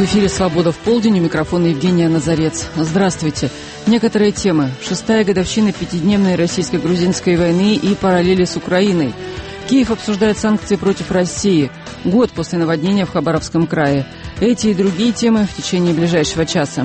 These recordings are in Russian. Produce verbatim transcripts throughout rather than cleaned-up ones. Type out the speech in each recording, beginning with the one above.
эфире «Свобода в полдень», у микрофона Евгения Назарец. Здравствуйте. Некоторые темы. Шестая годовщина пятидневной российско-грузинской войны и параллели с Украиной. Киев обсуждает санкции против России. Год после наводнения в Хабаровском крае. Эти и другие темы в течение ближайшего часа.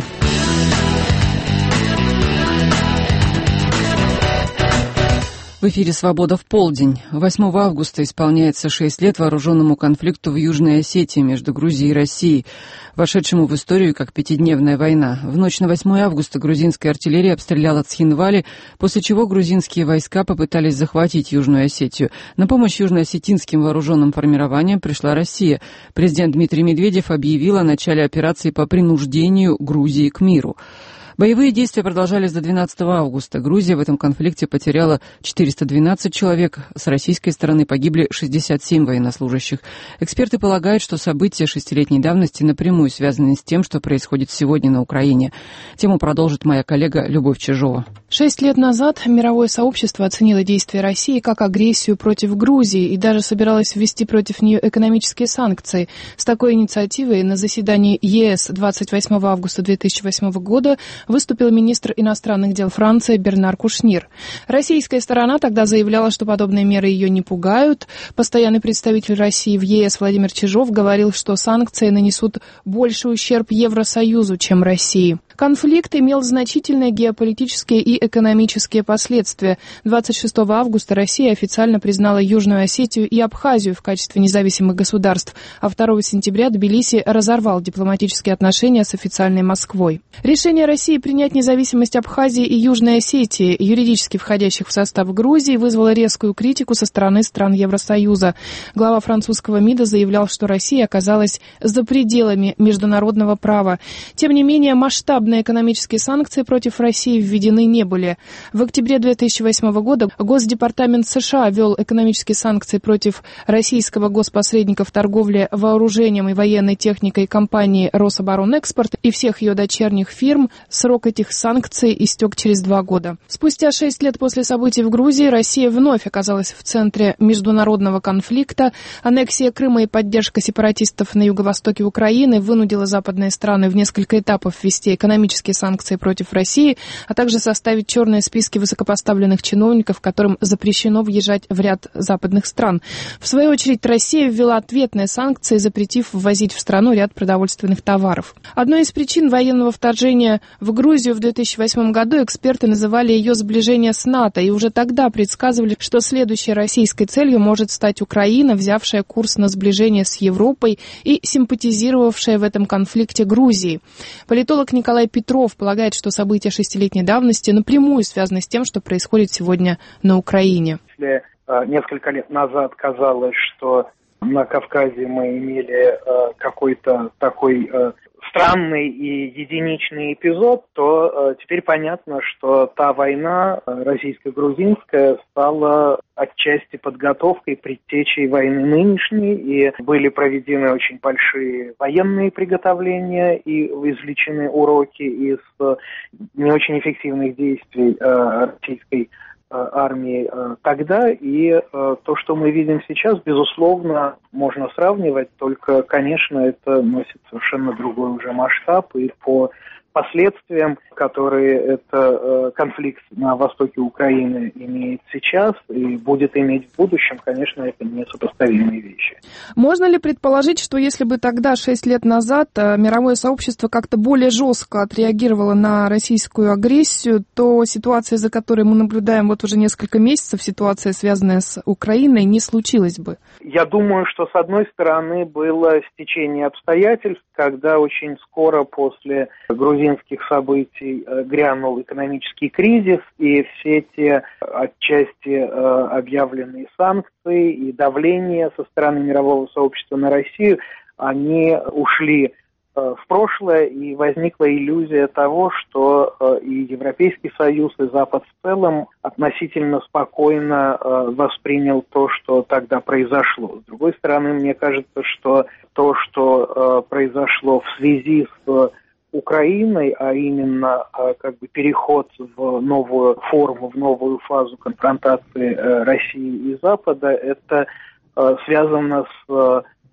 В эфире «Свобода в полдень». восьмого августа исполняется шесть лет вооруженному конфликту в Южной Осетии между Грузией и Россией, вошедшему в историю как пятидневная война. В ночь на восьмое августа грузинская артиллерия обстреляла Цхинвали, после чего грузинские войска попытались захватить Южную Осетию. На помощь южноосетинским вооруженным формированиям пришла Россия. Президент Дмитрий Медведев объявил о начале операции по принуждению Грузии к миру. Боевые действия продолжались до двенадцатого августа. Грузия в этом конфликте потеряла четыреста двенадцать человек. С российской стороны погибли шестьдесят семь военнослужащих. Эксперты полагают, что события шестилетней давности напрямую связаны с тем, что происходит сегодня на Украине. Тему продолжит моя коллега Любовь Чижова. Шесть лет назад мировое сообщество оценило действия России как агрессию против Грузии и даже собиралось ввести против нее экономические санкции. С такой инициативой на заседании ЕС двадцать восьмого августа две тысячи восьмого года выступил министр иностранных дел Франции Бернар Кушнир. Российская сторона тогда заявляла, что подобные меры ее не пугают. Постоянный представитель России в ЕС Владимир Чижов говорил, что санкции нанесут больший ущерб Евросоюзу, чем России. Конфликт имел значительные геополитические и экономические последствия. двадцать шестого августа Россия официально признала Южную Осетию и Абхазию в качестве независимых государств, а второго сентября Тбилиси разорвал дипломатические отношения с официальной Москвой. Решение России принять независимость Абхазии и Южной Осетии, юридически входящих в состав Грузии, вызвало резкую критику со стороны стран Евросоюза. Глава французского МИДа заявлял, что Россия оказалась за пределами международного права. Тем не менее, масштаб экономические санкции против России введены не были. В октябре две тысячи восьмого года Госдепартамент США ввел экономические санкции против российского госпосредника в торговле вооружением и военной техникой компании «Рособоронэкспорт» и всех ее дочерних фирм. Срок этих санкций истек через два года. Спустя шесть лет после событий в Грузии Россия вновь оказалась в центре международного конфликта. Аннексия Крыма и поддержка сепаратистов на юго-востоке Украины вынудила западные страны в несколько этапов ввести экономические экономические санкции против России, а также составить черные списки высокопоставленных чиновников, которым запрещено въезжать в ряд западных стран. В свою очередь, Россия ввела ответные санкции, запретив ввозить в страну ряд продовольственных товаров. Одной из причин военного вторжения в Грузию в две тысячи восьмом году эксперты называли ее сближение с НАТО, и уже тогда предсказывали, что следующей российской целью может стать Украина, взявшая курс на сближение с Европой и симпатизировавшая в этом конфликте Грузии. Политолог Николай Петров полагает, что события шестилетней давности напрямую связаны с тем, что происходит сегодня на Украине. Если э, несколько лет назад казалось, что на Кавказе мы имели э, какой-то такой э, странный и единичный эпизод, то э, теперь понятно, что та война э, российско-грузинская стала отчасти подготовкой предтечей войны нынешней, и были проведены очень большие военные приготовления и извлечены уроки из э, не очень эффективных действий э, российской армии тогда, и э, то, что мы видим сейчас, безусловно, можно сравнивать, только, конечно, это носит совершенно другой уже масштаб, и по последствиям, которые это э, конфликт на востоке Украины имеет сейчас и будет иметь в будущем, конечно, это несопоставимые вещи. Можно ли предположить, что если бы тогда, шесть лет назад, мировое сообщество как-то более жестко отреагировало на российскую агрессию, то ситуация, за которой мы наблюдаем вот уже несколько месяцев, ситуация, связанная с Украиной, не случилась бы? Я думаю, что, с одной стороны, было стечение обстоятельств, когда очень скоро после грузинских событий грянул экономический кризис, и все те отчасти объявленные санкции и давление со стороны мирового сообщества на Россию, они ушли в прошлое, и возникла иллюзия того, что и Европейский Союз, и Запад в целом относительно спокойно воспринял то, что тогда произошло. С другой стороны, мне кажется, что то, что произошло в связи с Украиной, а именно как бы переход в новую форму, в новую фазу конфронтации России и Запада, это связано с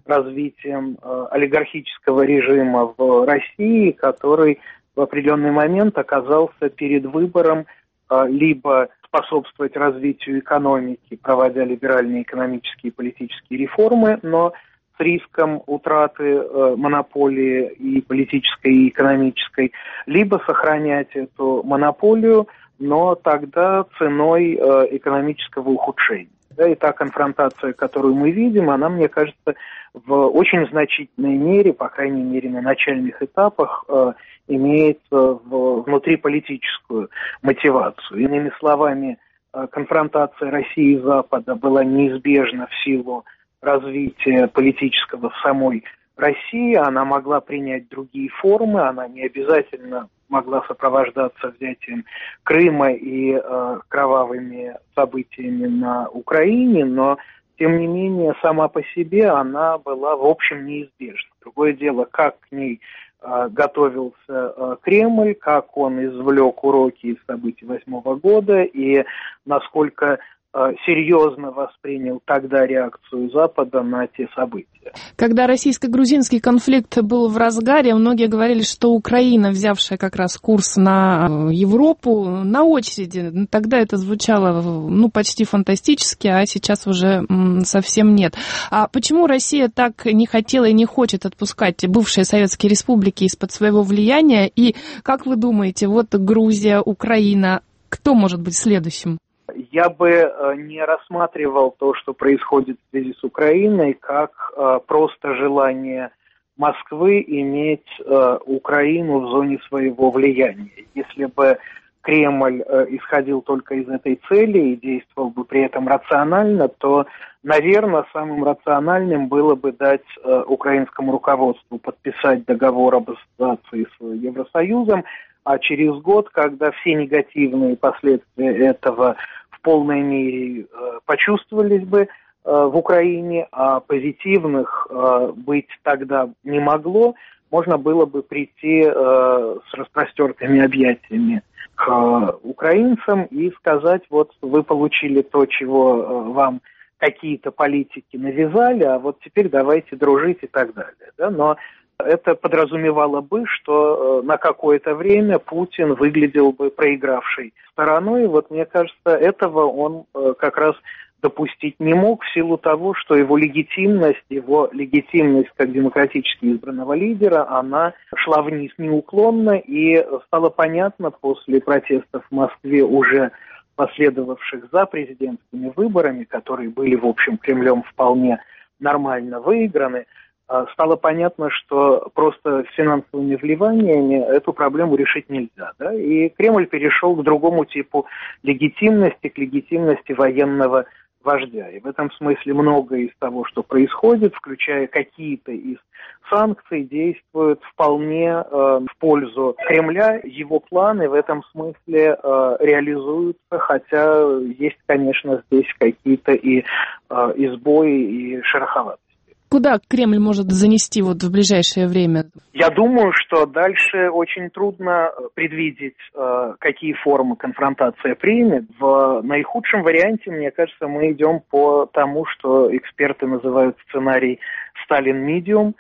развитием э, олигархического режима в России, который в определенный момент оказался перед выбором э, либо способствовать развитию экономики, проводя либеральные экономические и политические реформы, но с риском утраты э, монополии и политической, и экономической, либо сохранять эту монополию, но тогда ценой э, экономического ухудшения. Да, и та конфронтация, которую мы видим, она, мне кажется, в очень значительной мере, по крайней мере на начальных этапах, э, имеет э, в, внутриполитическую мотивацию. Иными словами, э, конфронтация России и Запада была неизбежна в силу развития политического в самой России. Она могла принять другие формы, она не обязательно могла сопровождаться взятием Крыма и э, кровавыми событиями на Украине, но, тем не менее, сама по себе она была, в общем, неизбежна. Другое дело, как к ней э, готовился э, Кремль, как он извлек уроки из событий восьмого года и насколько серьезно воспринял тогда реакцию Запада на те события. Когда российско-грузинский конфликт был в разгаре, многие говорили, что Украина, взявшая как раз курс на Европу, на очереди. Тогда это звучало ну, почти фантастически, а сейчас уже совсем нет. А почему Россия так не хотела и не хочет отпускать бывшие советские республики из-под своего влияния? И как вы думаете, вот Грузия, Украина, кто может быть следующим? Я бы не рассматривал то, что происходит в связи с Украиной, как просто желание Москвы иметь Украину в зоне своего влияния. Если бы Кремль исходил только из этой цели и действовал бы при этом рационально, то, наверное, самым рациональным было бы дать украинскому руководству подписать договор об ассоциации с Евросоюзом, а через год, когда все негативные последствия этого в полной мере э, почувствовались бы э, в Украине, а позитивных э, быть тогда не могло, можно было бы прийти э, с распростертыми объятиями к э, украинцам и сказать, вот вы получили то, чего э, вам какие-то политики навязали, а вот теперь давайте дружить и так далее. Да? Но это подразумевало бы, что на какое-то время Путин выглядел бы проигравшей стороной. Вот мне кажется, этого он как раз допустить не мог в силу того, что его легитимность, его легитимность как демократически избранного лидера, она шла вниз неуклонно, и стало понятно после протестов в Москве, уже последовавших за президентскими выборами, которые были, в общем, Кремлем вполне нормально выиграны, стало понятно, что просто финансовыми вливаниями эту проблему решить нельзя. Да? И Кремль перешел к другому типу легитимности, к легитимности военного вождя. И в этом смысле многое из того, что происходит, включая какие-то из санкций, действуют вполне э, в пользу Кремля. Его планы в этом смысле э, реализуются, хотя есть, конечно, здесь какие-то и э, избои, и шероховатости. Куда Кремль может занести вот в ближайшее время? Я думаю, что дальше очень трудно предвидеть, какие формы конфронтация примет. В наихудшем варианте, мне кажется, мы идем по тому, что эксперты называют сценарий «Сталин-медиум»,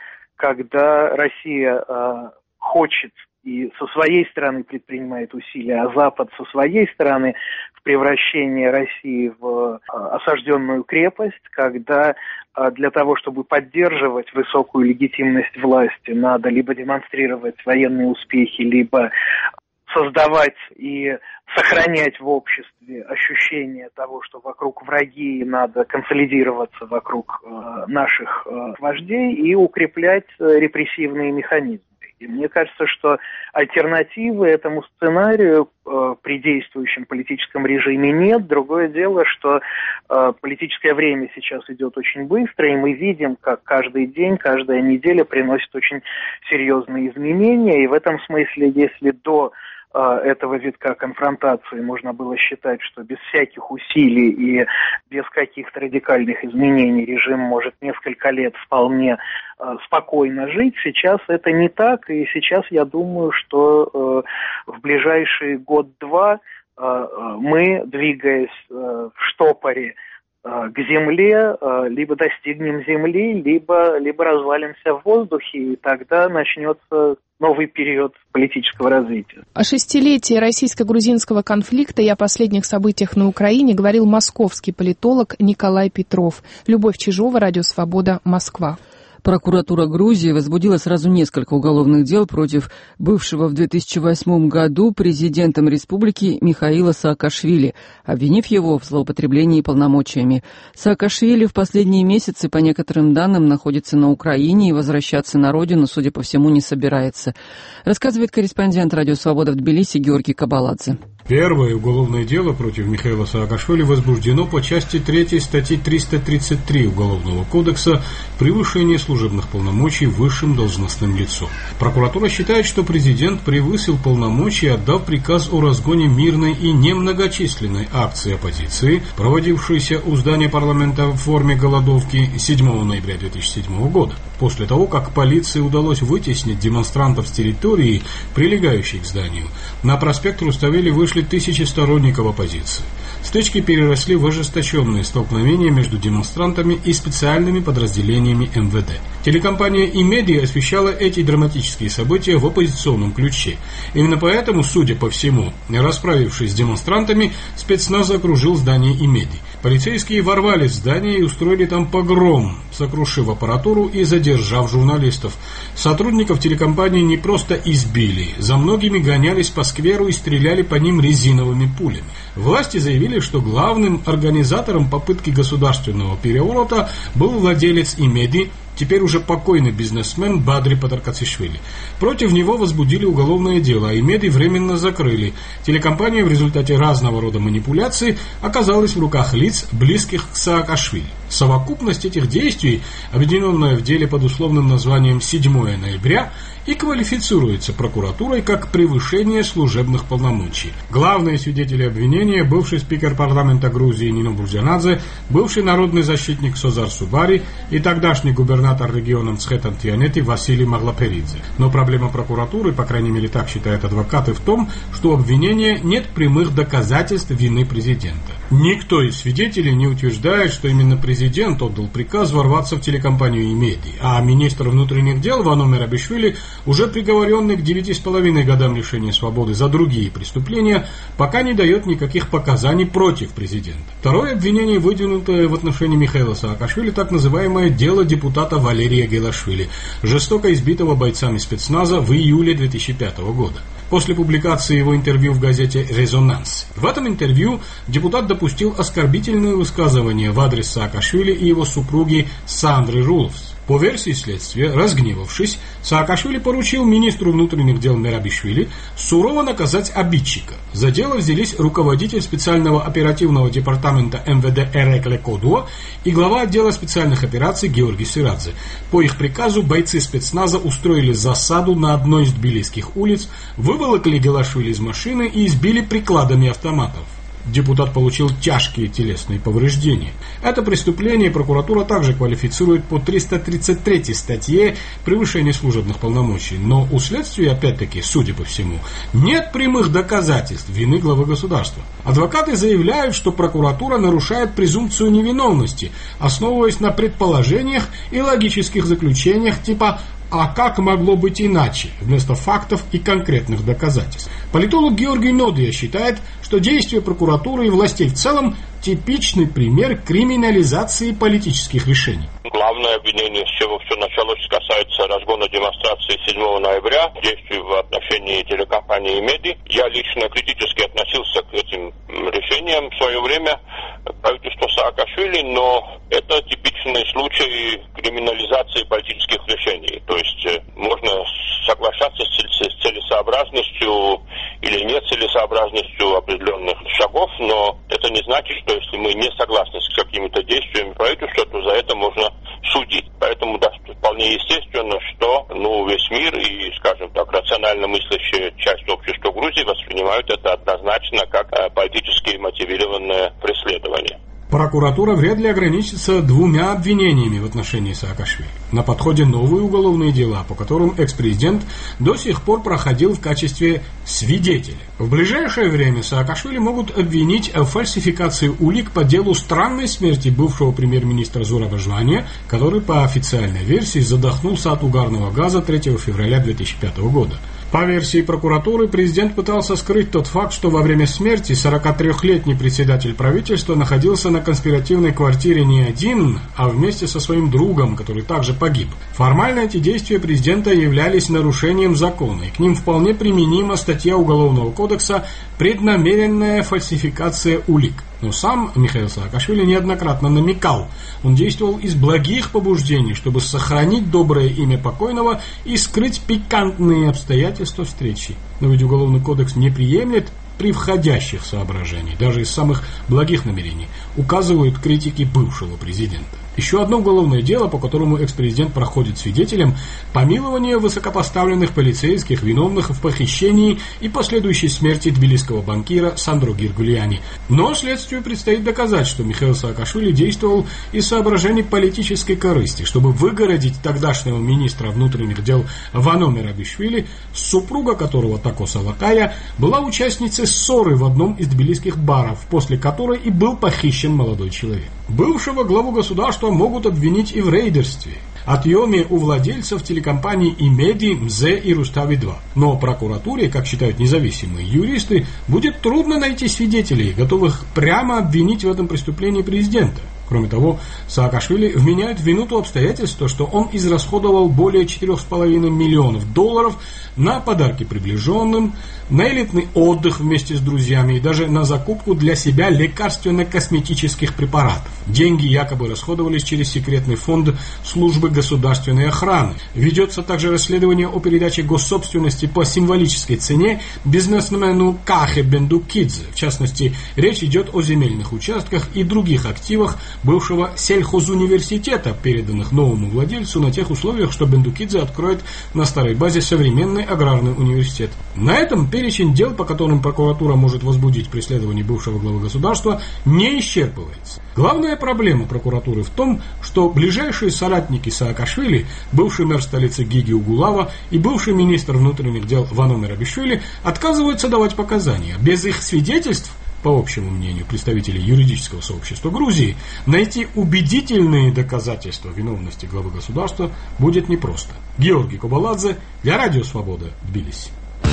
когда Россия хочет и со своей стороны предпринимает усилия, а Запад со своей стороны в превращении России в осажденную крепость, когда для того, чтобы поддерживать высокую легитимность власти, надо либо демонстрировать военные успехи, либо создавать и сохранять в обществе ощущение того, что вокруг враги, надо консолидироваться вокруг э, наших э, вождей и укреплять э, репрессивные механизмы. И мне кажется, что альтернативы этому сценарию э, при действующем политическом режиме нет. Другое дело, что э, политическое время сейчас идет очень быстро, и мы видим, как каждый день, каждая неделя приносит очень серьезные изменения. И в этом смысле, если до э, этого витка конфронтации можно было считать, что без всяких усилий и без каких-то радикальных изменений режим может несколько лет вполне спокойно жить, сейчас это не так, и сейчас я думаю, что э, в ближайший год-два э, мы, двигаясь э, в штопоре к земле, либо достигнем земли, либо, либо развалимся в воздухе, и тогда начнется новый период политического развития. О шестилетии российско-грузинского конфликта и о последних событиях на Украине говорил московский политолог Николай Петров. Любовь Чижова, Радио Свобода, Москва. Прокуратура Грузии возбудила сразу несколько уголовных дел против бывшего в две тысячи восьмом году президентом республики Михаила Саакашвили, обвинив его в злоупотреблении полномочиями. Саакашвили в последние месяцы, по некоторым данным, находится на Украине и возвращаться на родину, судя по всему, не собирается. Рассказывает корреспондент Радио Свобода в Тбилиси Георгий Кабаладзе. Первое уголовное дело против Михаила Саакашвили возбуждено по части третьей статьи триста тридцать три Уголовного кодекса «Превышение служебных полномочий высшим должностным лицом». Прокуратура считает, что президент превысил полномочия, отдав приказ о разгоне мирной и немногочисленной акции оппозиции, проводившейся у здания парламента в форме голодовки седьмого ноября две тысячи седьмого года. После того, как полиции удалось вытеснить демонстрантов с территории, прилегающей к зданию, на проспект Руставели вышли тысячи сторонников оппозиции. Стычки переросли в ожесточенные столкновения между демонстрантами и специальными подразделениями эм вэ дэ. Телекомпания «Имеди» освещала эти драматические события в оппозиционном ключе. Именно поэтому, судя по всему, расправившись с демонстрантами, спецназ окружил здание «Имеди». Полицейские ворвались в здание и устроили там погром, сокрушив аппаратуру и задержав журналистов. Сотрудников телекомпании не просто избили, за многими гонялись по скверу и стреляли по ним резиновыми пулями. Власти заявили, что главным организатором попытки государственного переворота был владелец «Имеди», теперь уже покойный бизнесмен Бадри Патаркацишвили. Против него возбудили уголовное дело, а «Имеди» временно закрыли. Телекомпания в результате разного рода манипуляций оказалась в руках лиц, близких к Саакашвили. Совокупность этих действий, объединенная в деле под условным названием седьмого ноября, и квалифицируется прокуратурой как превышение служебных полномочий. Главные свидетели обвинения – бывший спикер парламента Грузии Нино Бурзянадзе, бывший народный защитник Созар Субари и тогдашний губернатор региона Мцхет-Антианети Василий Маглаперидзе. Но проблема прокуратуры, по крайней мере так считают адвокаты, в том, что у обвинения нет прямых доказательств вины президента. Никто из свидетелей не утверждает, что именно президент отдал приказ ворваться в телекомпанию «Имеди», а министр внутренних дел Вано Мерабишвили, уже приговоренный к девяти с половиной годам лишения свободы за другие преступления, пока не дает никаких показаний против президента. Второе обвинение, выдвинутое в отношении Михаила Саакашвили, так называемое дело депутата Валерия Гелашвили, жестоко избитого бойцами спецназа в июле две тысячи пятого года. После публикации его интервью в газете «Резонанс». В этом интервью депутат допустил оскорбительные высказывания в адрес Саакашвили и его супруги Сандры Руловс. По версии следствия, разгневавшись, Саакашвили поручил министру внутренних дел Мерабишвили сурово наказать обидчика. За дело взялись руководитель специального оперативного департамента эм вэ дэ Эрекле Кодуа и глава отдела специальных операций Георгий Сирадзе. По их приказу бойцы спецназа устроили засаду на одной из тбилисских улиц, выволокли Гелашвили из машины и избили прикладами автоматов. Депутат получил тяжкие телесные повреждения. Это преступление прокуратура также квалифицирует по триста тридцать третьей статье «Превышение служебных полномочий». Но у следствия, опять-таки, судя по всему, нет прямых доказательств вины главы государства. Адвокаты заявляют, что прокуратура нарушает презумпцию невиновности, основываясь на предположениях и логических заключениях типа «а как могло быть иначе?» вместо фактов и конкретных доказательств. Политолог Георгий Нодия считает, что действия прокуратуры и властей в целом – типичный пример криминализации политических решений. Главное обвинение, с чего все началось, касается разгона демонстрации седьмого ноября, действий в отношении телекомпании «Имеди». Я лично критически относился к этим решениям в свое время правительства Саакашвили, но это типичный случай криминализации политических решений. То есть можно соглашаться с целесообразностью или нецелесообразностью определенных шагов, но это не значит, что если мы не согласны с какими-то действиями правительства, то за это можно судить. Поэтому да, вполне естественно, что ну, весь мир и, скажем так, рационально мыслящая часть общества Грузии воспринимают это однозначно как политически мотивированное преследование. Прокуратура вряд ли ограничится двумя обвинениями в отношении Саакашвили. На подходе новые уголовные дела, по которым экс-президент до сих пор проходил в качестве свидетеля. В ближайшее время Саакашвили могут обвинить в фальсификации улик по делу странной смерти бывшего премьер-министра Зураба Жвания, который по официальной версии задохнулся от угарного газа третьего февраля две тысячи пятого года. По версии прокуратуры, президент пытался скрыть тот факт, что во время смерти сорокатрёхлетний председатель правительства находился на конспиративной квартире не один, а вместе со своим другом, который также погиб. Формально эти действия президента являлись нарушением закона, и к ним вполне применима статья Уголовного кодекса «Преднамеренная фальсификация улик». Но сам Михаил Саакашвили неоднократно намекал, он действовал из благих побуждений, чтобы сохранить доброе имя покойного и скрыть пикантные обстоятельства встречи. Но ведь Уголовный кодекс не приемлет превходящих соображений, даже из самых благих намерений, указывают критики бывшего президента. Еще одно уголовное дело, по которому экс-президент проходит свидетелем, помилование высокопоставленных полицейских, виновных в похищении и последующей смерти тбилисского банкира Сандро Гиргульяни. Но следствию предстоит доказать, что Михаил Саакашвили действовал из соображений политической корысти, чтобы выгородить тогдашнего министра внутренних дел Вано Мерабишвили, супруга которого, Тако Салакая, была участницей ссоры в одном из тбилисских баров, после которой и был похищен молодой человек. Бывшего главу государства могут обвинить и в рейдерстве, отъеме у владельцев телекомпаний Имеди, Мзе и Рустави два. Но прокуратуре, как считают независимые юристы, будет трудно найти свидетелей, готовых прямо обвинить в этом преступлении президента. Кроме того, Саакашвили вменяют в вину то обстоятельство, что он израсходовал более четырёх с половиной миллионов долларов на подарки приближенным, на элитный отдых вместе с друзьями и даже на закупку для себя лекарственно-косметических препаратов. Деньги якобы расходовались через секретный фонд службы государственной охраны. Ведется также расследование о передаче госсобственности по символической цене бизнесмену Кахе Бендукидзе. В частности, речь идет о земельных участках и других активах бывшего сельхозуниверситета, переданных новому владельцу на тех условиях, что Бендукидзе откроет на старой базе современный аграрный университет. На этом перечень дел, по которым прокуратура может возбудить преследование бывшего главы государства, не исчерпывается. Главная проблема прокуратуры в том, что ближайшие соратники Саакашвили, бывший мэр столицы Гиги Угулава и бывший министр внутренних дел Вано Мерабишвили, отказываются давать показания. Без их свидетельств, по общему мнению представителей юридического сообщества Грузии, найти убедительные доказательства виновности главы государства будет непросто. Георгий Кобаладзе для Радио Свобода, Тбилиси.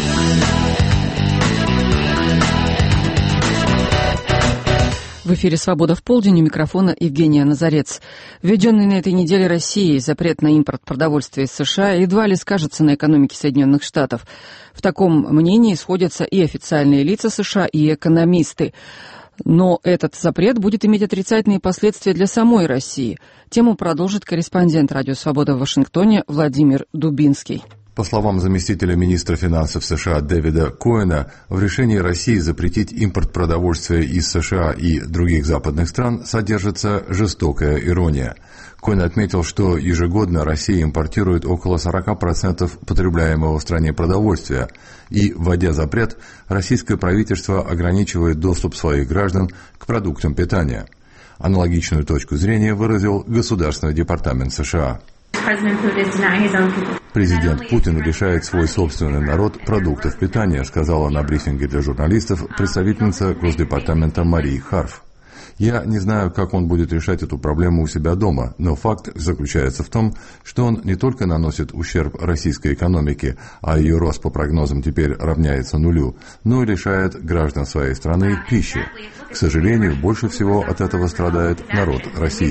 В эфире «Свобода в полдень», у микрофона Евгения Назарец. Введенный на этой неделе Россией запрет на импорт продовольствия из США едва ли скажется на экономике Соединенных Штатов. В таком мнении сходятся и официальные лица США, и экономисты. Но этот запрет будет иметь отрицательные последствия для самой России. Тему продолжит корреспондент «Радио Свобода» в Вашингтоне Владимир Дубинский. По словам заместителя министра финансов США Дэвида Коэна, в решении России запретить импорт продовольствия из США и других западных стран содержится жестокая ирония. Коэн отметил, что ежегодно Россия импортирует около сорок процентов потребляемого в стране продовольствия, и, вводя запрет, российское правительство ограничивает доступ своих граждан к продуктам питания. Аналогичную точку зрения выразил Государственный департамент США. Президент Путин лишает свой собственный народ продуктов питания, сказала на брифинге для журналистов представительница Госдепартамента Мария Харф. Я не знаю, как он будет решать эту проблему у себя дома, но факт заключается в том, что он не только наносит ущерб российской экономике, а ее рост по прогнозам теперь равняется нулю, но и лишает граждан своей страны пищи. К сожалению, больше всего от этого страдает народ России.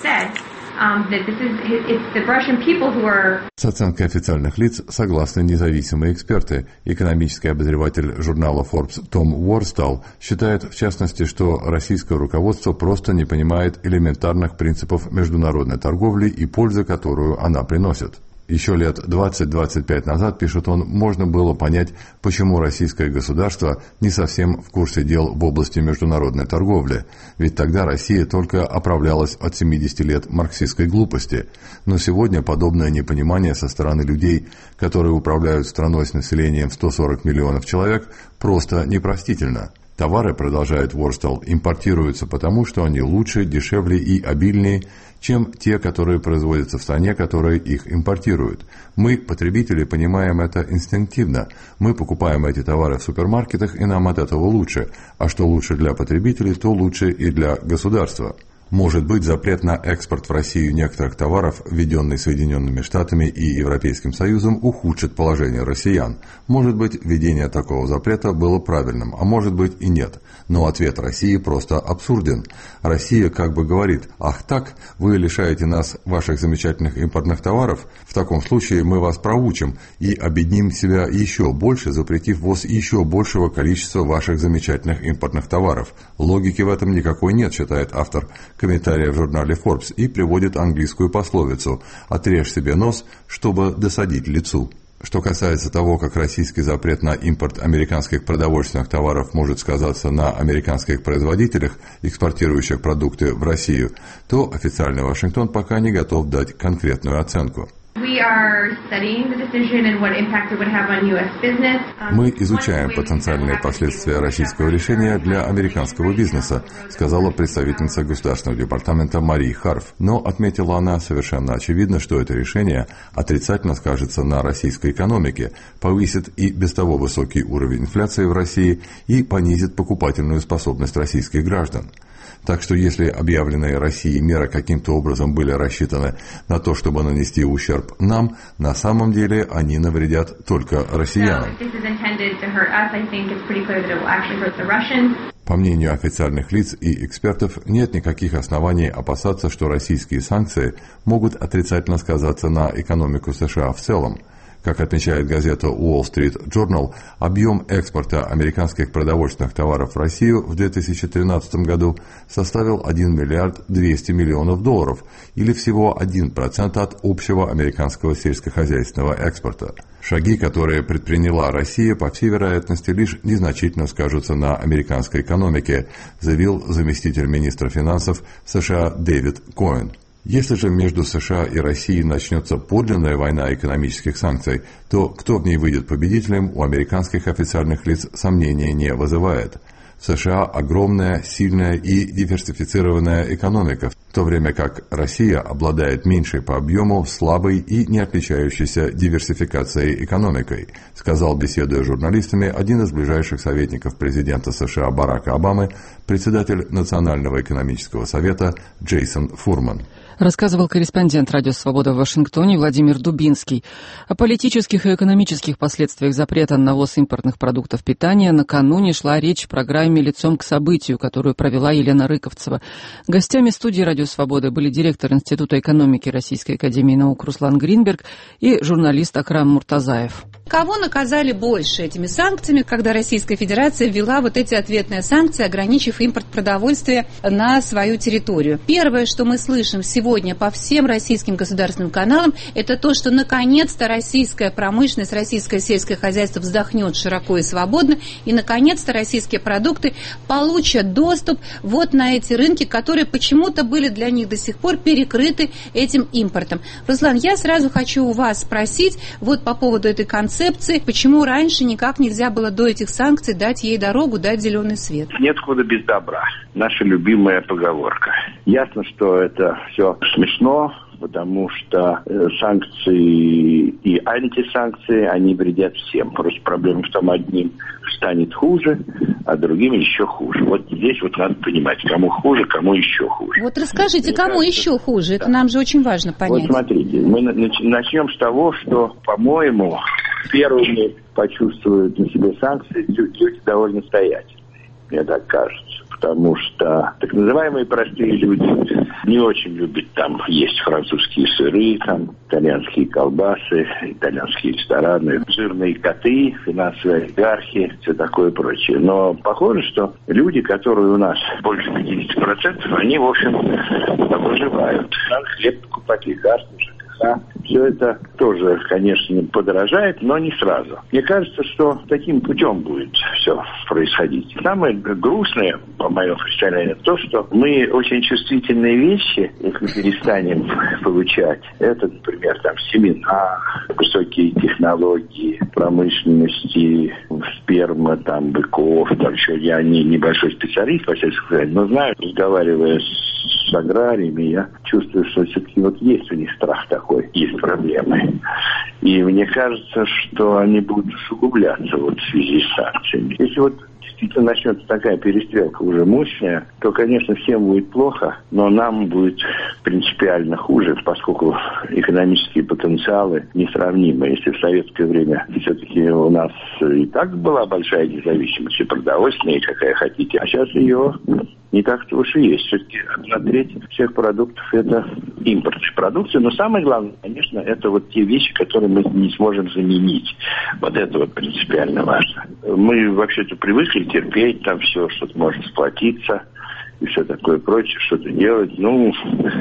С оценкой официальных лиц согласны независимые эксперты. Экономический обозреватель журнала Forbes Том Уорстал считает, в частности, что российское руководство просто не понимает элементарных принципов международной торговли и пользы, которую она приносит. Еще лет двадцать-двадцать пять назад, пишет он, можно было понять, почему российское государство не совсем в курсе дел в области международной торговли, ведь тогда Россия только оправлялась от семидесяти лет марксистской глупости. Но сегодня подобное непонимание со стороны людей, которые управляют страной с населением в сто сорок миллионов человек, просто непростительно. Товары, продолжает Ворстал, импортируются потому, что они лучше, дешевле и обильнее, чем те, которые производятся в стране, которая их импортирует. Мы, потребители, понимаем это инстинктивно. Мы покупаем эти товары в супермаркетах, и нам от этого лучше. А что лучше для потребителей, то лучше и для государства. Может быть, запрет на экспорт в Россию некоторых товаров, введенный Соединенными Штатами и Европейским Союзом, ухудшит положение россиян. Может быть, введение такого запрета было правильным, а может быть и нет. Но ответ России просто абсурден. Россия как бы говорит: «Ах так, вы лишаете нас ваших замечательных импортных товаров? В таком случае мы вас проучим и обедним себя еще больше, запретив ввоз еще большего количества ваших замечательных импортных товаров». Логики в этом никакой нет, считает автор комментария в журнале Forbes, и приводит английскую пословицу «отрежь себе нос, чтобы досадить лицу». Что касается того, как российский запрет на импорт американских продовольственных товаров может сказаться на американских производителях, экспортирующих продукты в Россию, то официальный Вашингтон пока не готов дать конкретную оценку. Мы изучаем потенциальные последствия российского решения для американского бизнеса, сказала представительница Государственного департамента Мари Харф. Но, отметила она, совершенно очевидно, что это решение отрицательно скажется на российской экономике, повысит и без того высокий уровень инфляции в России и понизит покупательную способность российских граждан. Так что если объявленные Россией меры каким-то образом были рассчитаны на то, чтобы нанести ущерб нам, на самом деле они навредят только россиянам. По мнению официальных лиц и экспертов, нет никаких оснований опасаться, что российские санкции могут отрицательно сказаться на экономику США в целом. Как отмечает газета Wall Street Journal, объем экспорта американских продовольственных товаров в Россию в две тысячи тринадцатом году составил один миллиард двести миллионов долларов, или всего один процент от общего американского сельскохозяйственного экспорта. Шаги, которые предприняла Россия, по всей вероятности, лишь незначительно скажутся на американской экономике, заявил заместитель министра финансов США Дэвид Коэн. Если же между США и Россией начнется подлинная война экономических санкций, то кто в ней выйдет победителем, у американских официальных лиц сомнения не вызывает. В США огромная, сильная и диверсифицированная экономика, в то время как Россия обладает меньшей по объему, слабой и не отличающейся диверсификацией экономикой, сказал, беседуя с журналистами, один из ближайших советников президента США Барака Обамы, председатель Национального экономического совета Джейсон Фурман. Рассказывал корреспондент «Радио Свобода» в Вашингтоне Владимир Дубинский. О политических и экономических последствиях запрета на ввоз импортных продуктов питания накануне шла речь в программе «Лицом к событию», которую провела Елена Рыковцева. Гостями студии «Радио Свобода» были директор Института экономики Российской академии наук Руслан Гринберг и журналист Акрам Муртазаев. Кого наказали больше этими санкциями, когда Российская Федерация ввела вот эти ответные санкции, ограничив импорт продовольствия на свою территорию? Первое, что мы слышим сегодня по всем российским государственным каналам, это то, что наконец-то российская промышленность, российское сельское хозяйство вздохнет широко и свободно, и наконец-то российские продукты получат доступ вот на эти рынки, которые почему-то были для них до сих пор перекрыты этим импортом. Руслан, я сразу хочу у вас спросить вот по поводу этой концепции, почему раньше никак нельзя было до этих санкций дать ей дорогу, дать зеленый свет? Нет худа без добра. Наша любимая поговорка. Ясно, что это все смешно, потому что санкции и антисанкции, они вредят всем. Просто проблема в том, одним станет хуже, а другим еще хуже. Вот здесь вот надо понимать, кому хуже, кому еще хуже. Вот расскажите, Мне кому кажется, еще хуже? Это да. Нам же очень важно понять. Вот смотрите, мы начнем с того, что, по-моему, первыми почувствуют на себе санкции люди довольно стоятельные, мне так кажется. Потому что так называемые простые люди не очень любят там есть французские сыры, там итальянские колбасы, итальянские рестораны, жирные коты, финансовые олигархи, все такое прочее. Но похоже, что люди, которые у нас больше пятьдесят процентов, они, в общем, выживают. Надо хлеб покупать, лекарства, молока. Все это тоже, конечно, подорожает, но не сразу. Мне кажется, что таким путем будет все происходить. Самое грустное, по моему представлению, то, что мы очень чувствительные вещи, если перестанем получать, это, например, там семена, высокие технологии промышленности, сперма, там, быков, там еще я не небольшой специалист, по всякому сказать, но знаю, разговаривая с аграриями, я чувствую, что все-таки вот есть у них страх такой, есть проблемы. И мне кажется, что они будут усугубляться вот в связи с санкциями. Если вот действительно начнется такая перестрелка уже мощная, то, конечно, всем будет плохо, но нам будет принципиально хуже, поскольку экономические потенциалы несравнимы. Если в советское время все-таки у нас и так была большая независимость, и продовольственная, и какая хотите, а сейчас ее не так-то уж и есть. Все-таки одна треть всех продуктов – это импортные продукты. Но самое главное, конечно, это вот те вещи, которые мы не сможем заменить. Вот это вот принципиально важно. Мы вообще-то привыкли терпеть там все, что-то можно сплотиться и все такое прочее, что-то делать. Ну,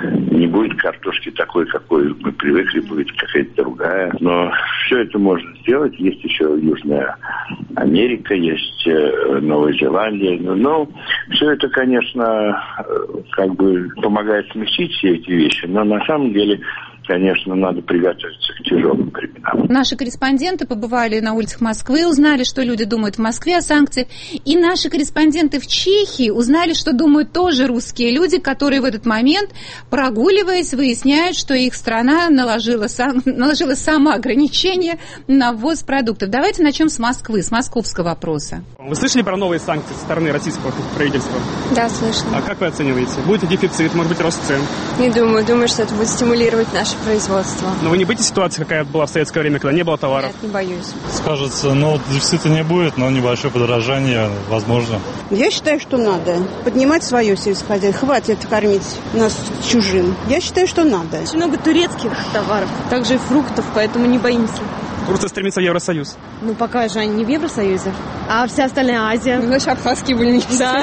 не будет картошки такой, какой мы привыкли, будет какая-то другая. Но все это можно сделать. Есть еще Южная Америка, есть Новая Зеландия. Но все это, конечно, как бы помогает смягчить все эти вещи. Но на самом деле, конечно, надо приготовиться к тяжелым временам. Наши корреспонденты побывали на улицах Москвы, узнали, что люди думают в Москве о санкциях. И наши корреспонденты в Чехии узнали, что думают тоже русские люди, которые в этот момент, прогуливаясь, выясняют, что их страна наложила, сан... наложила сама ограничения на ввоз продуктов. Давайте начнем с Москвы, с московского вопроса. Вы слышали про новые санкции со стороны российского правительства? Да, слышала. А как вы оцениваете? Будет ли дефицит, может быть, рост цен? Не думаю. Думаю, что это будет стимулировать наше производство. Но вы не боитесь ситуации, какая была в советское время, когда не было товаров? Нет, не боюсь. Скажется, ну, дефицита не будет, но небольшое подорожание возможно. Я считаю, что надо поднимать свое сельскохозяйство. Хватит кормить нас чужим. Я считаю, что надо. Очень много турецких товаров, также и фруктов, поэтому не боимся. Турция стремится в Евросоюз. Ну, пока же они не в Евросоюзе, а вся остальная Азия. Ну, значит, абхазские бульники. Да.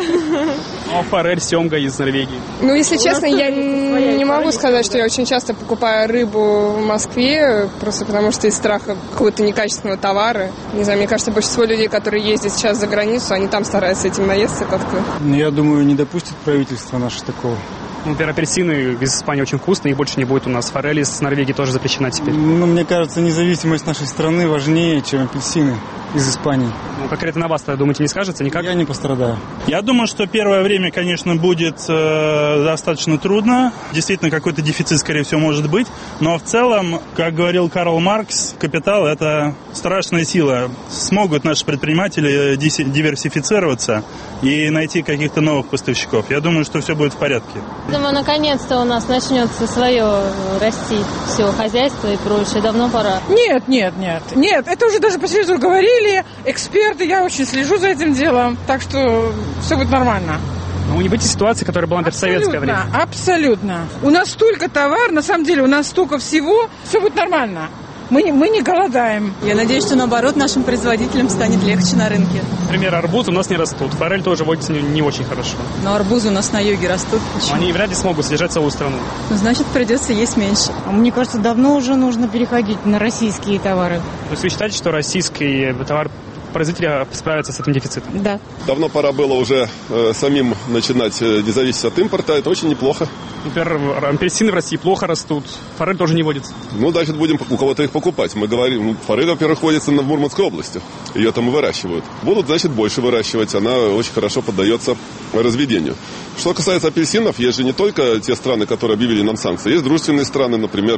А форель, семга из Норвегии? Ну, если честно, я не могу сказать, что я очень часто покупаю рыбу в Москве, просто потому что из страха какого-то некачественного товара. Не знаю, мне кажется, большинство людей, которые ездят сейчас за границу, они там стараются этим наесться как-то. Я думаю, не допустит правительство наше такого. Например, апельсины из Испании очень вкусные, их больше не будет у нас. Форель из Норвегии тоже запрещена теперь. Ну, мне кажется, независимость нашей страны важнее, чем апельсины из Испании. Ну, конкретно на вас-то, думаете, не скажется никак? Я не пострадаю. Я думаю, что первое время, конечно, будет э, достаточно трудно. Действительно, какой-то дефицит, скорее всего, может быть. Но в целом, как говорил Карл Маркс, капитал – это страшная сила. Смогут наши предприниматели диверсифицироваться и найти каких-то новых поставщиков. Я думаю, что все будет в порядке. Думаю, наконец-то у нас начнется свое расти, все, хозяйство и прочее. Давно пора. Нет, нет, нет. Нет, это уже даже по телевизору говорили, эксперты, я очень слежу за этим делом, так что все будет нормально. Но вы не боитесь ситуации, которая была, например, в советское время? Абсолютно. У нас столько товара, на самом деле, у нас столько всего, все будет нормально. Мы не, мы не голодаем. Я надеюсь, что наоборот нашим производителям станет легче на рынке. Например, арбуз у нас не растут, форель тоже водится не, не очень хорошо. Но арбузы у нас на юге растут. Почему? Они вряд ли смогут содержать целую страну. Ну, значит, придется есть меньше. А мне кажется, давно уже нужно переходить на российские товары. То есть вы считаете, что российский товар производители справятся с этим дефицитом? Да. Давно пора было уже э, самим начинать э, не зависеть от импорта. Это очень неплохо. Например, апельсины в России плохо растут, форель тоже не водится. Ну, значит, будем у кого-то их покупать. Мы говорим, ну, форель, во-первых, водится в Мурманской области. Ее там и выращивают. Будут, значит, больше выращивать. Она очень хорошо поддается разведению. Что касается апельсинов, есть же не только те страны, которые объявили нам санкции. Есть дружественные страны, например,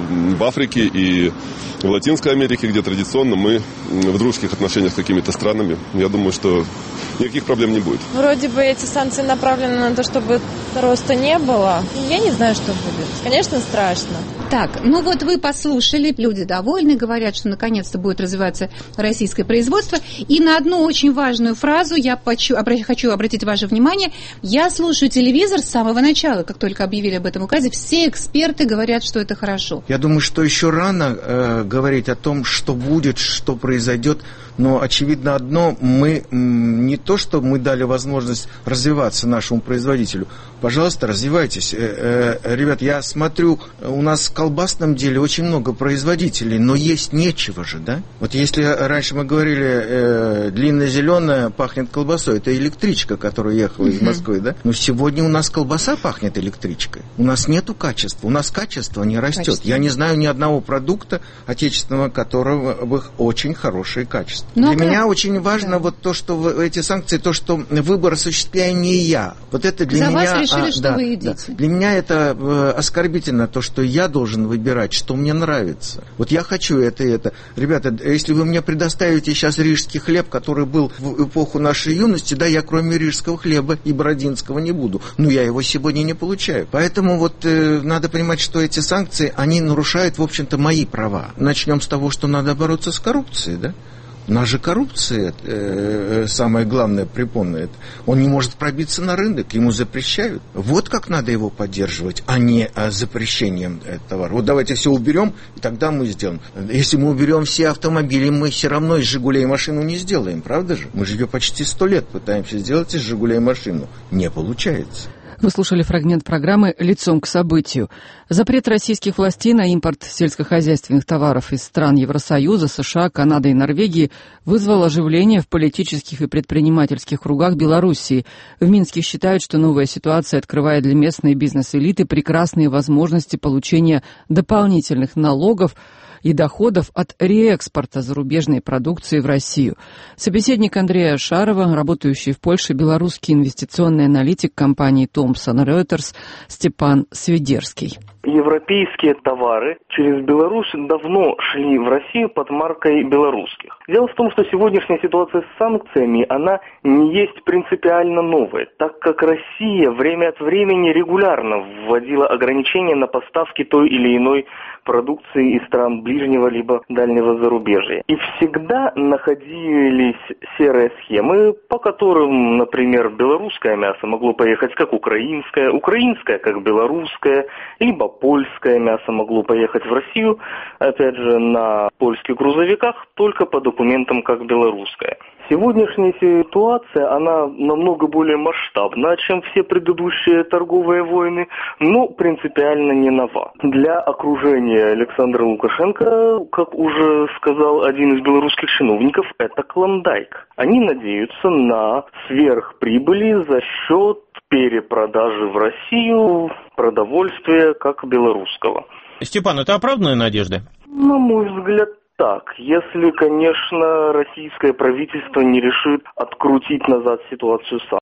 в Африке и в Латинской Америке, где традиционно мы в дружеских отношениях с какими-то странами. Я думаю, что никаких проблем не будет. Вроде бы эти санкции направлены на то, чтобы роста не было. Я не знаю, что будет. Конечно, страшно. Так, ну вот вы послушали, люди довольны, говорят, что наконец-то будет развиваться российское производство. И на одну очень важную фразу я хочу, хочу обратить ваше внимание. Я слушаю телевизор с самого начала, как только объявили об этом указе. Все эксперты говорят, что это хорошо. Я думаю, что еще рано э, говорить о том, что будет, что произойдет. Но очевидно одно, мы не то, что мы дали возможность развиваться нашему производителю. Пожалуйста, развивайтесь. Ребят, я смотрю, у нас в колбасном деле очень много производителей, но есть нечего же, да? Вот если раньше мы говорили, э, длинно-зеленая пахнет колбасой, это электричка, которая ехала из Москвы, да? Но сегодня у нас колбаса пахнет электричкой. У нас нету качества, у нас качество не растет. Качество. Я не знаю ни одного продукта отечественного, которого бы очень хорошее качество. Но для меня очень важно да. вот то, что эти санкции, то, что выбор осуществляю не я. Вот это для За меня... вас решили, а, что да, вы едите. Да. Для меня это э, оскорбительно, то, что я должен выбирать, что мне нравится. Вот я хочу это и это. Ребята, если вы мне предоставите сейчас рижский хлеб, который был в эпоху нашей юности, да, я кроме рижского хлеба и бородинского не буду. Но я его сегодня не получаю. Поэтому вот э, надо понимать, что эти санкции, они нарушают, в общем-то, мои права. Начнем с того, что надо бороться с коррупцией, да? У нас же коррупция, э, самое главное, препонная. Он не может пробиться на рынок, ему запрещают. Вот как надо его поддерживать, а не а, запрещением товара. Вот давайте все уберем, и тогда мы сделаем. Если мы уберем все автомобили, мы все равно из «Жигулей» машину не сделаем, правда же? Мы же ее почти сто лет пытаемся сделать из «Жигулей» машину. Не получается. Вы слушали фрагмент программы «Лицом к событию». Запрет российских властей на импорт сельскохозяйственных товаров из стран Евросоюза, США, Канады и Норвегии вызвал оживление в политических и предпринимательских кругах Белоруссии. В Минске считают, что новая ситуация открывает для местной бизнес-элиты прекрасные возможности получения дополнительных налогов и доходов от реэкспорта зарубежной продукции в Россию. Собеседник Андрея Шарова, работающий в Польше белорусский инвестиционный аналитик компании Thomson Reuters Степан Свидерский. Европейские товары через Беларусь давно шли в Россию под маркой белорусских. Дело в том, что сегодняшняя ситуация с санкциями, она не есть принципиально новая, так как Россия время от времени регулярно вводила ограничения на поставки той или иной продукции из стран ближнего либо дальнего зарубежья. И всегда находились серые схемы, по которым, например, белорусское мясо могло поехать как украинское, украинское как белорусское, либо польское мясо могло поехать в Россию, опять же, на польских грузовиках, только по документам как белорусское. Сегодняшняя ситуация, она намного более масштабна, чем все предыдущие торговые войны, но принципиально не нова. Для окружения Александра Лукашенко, как уже сказал один из белорусских чиновников, это клондайк. Они надеются на сверхприбыли за счет перепродажи в Россию продовольствия как белорусского. Степан, это оправданная надежда? На мой взгляд, так, если, конечно, российское правительство не решит открутить назад ситуацию сам.